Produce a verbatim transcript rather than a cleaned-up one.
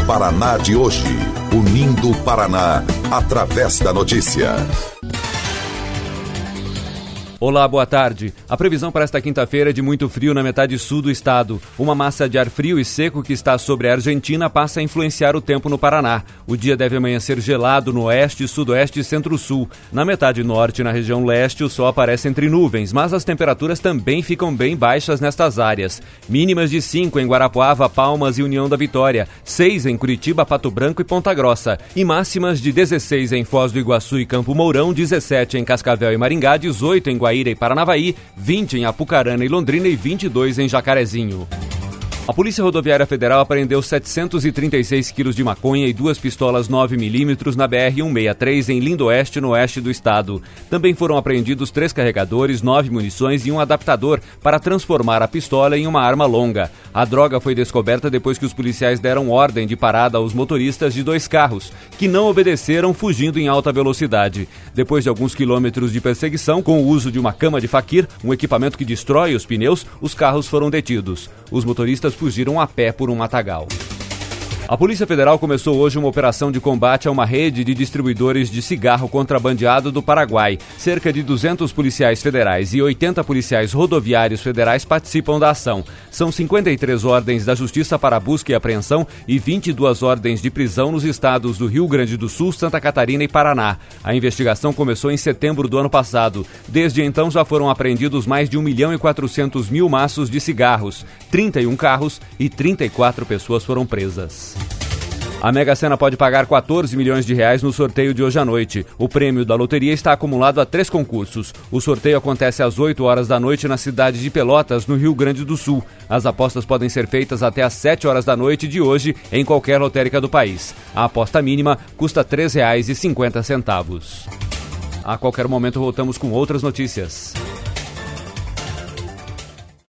Paraná de hoje. Unindo o Paraná através da notícia. Olá, boa tarde. A previsão para esta quinta-feira é de muito frio na metade sul do estado. Uma massa de ar frio e seco que está sobre a Argentina passa a influenciar o tempo no Paraná. O dia deve amanhecer gelado no oeste, sudoeste e centro-sul. Na metade norte e na região leste, o sol aparece entre nuvens, mas as temperaturas também ficam bem baixas nestas áreas. Mínimas de cinco em Guarapuava, Palmas e União da Vitória, seis em Curitiba, Pato Branco e Ponta Grossa, e máximas de dezesseis em Foz do Iguaçu e Campo Mourão, dezessete em Cascavel e Maringá, dezoito em Guaíra e Paranavaí, vinte em Apucarana e Londrina e vinte e dois em Jacarezinho. A Polícia Rodoviária Federal apreendeu setecentos e trinta e seis quilos de maconha e duas pistolas nove milímetros na B R cento e sessenta e três em Lindoeste, no oeste do estado. Também foram apreendidos três carregadores, nove munições e um adaptador para transformar a pistola em uma arma longa. A droga foi descoberta depois que os policiais deram ordem de parada aos motoristas de dois carros, que não obedeceram, fugindo em alta velocidade. Depois de alguns quilômetros de perseguição, com o uso de uma cama de faquir, um equipamento que destrói os pneus, os carros foram detidos. Os motoristas fugiram a pé por um matagal. A Polícia Federal começou hoje uma operação de combate a uma rede de distribuidores de cigarro contrabandeado do Paraguai. Cerca de duzentos policiais federais e oitenta policiais rodoviários federais participam da ação. São cinquenta e três ordens da Justiça para busca e apreensão e vinte e duas ordens de prisão nos estados do Rio Grande do Sul, Santa Catarina e Paraná. A investigação começou em setembro do ano passado. Desde então já foram apreendidos mais de um milhão e quatrocentos mil maços de cigarros, trinta e um carros e trinta e quatro pessoas foram presas. A Mega Sena pode pagar quatorze milhões de reais no sorteio de hoje à noite. O prêmio da loteria está acumulado a três concursos. O sorteio acontece às oito horas da noite na cidade de Pelotas, no Rio Grande do Sul. As apostas podem ser feitas até às sete horas da noite de hoje em qualquer lotérica do país. A aposta mínima custa três reais e cinquenta centavos. A qualquer momento voltamos com outras notícias.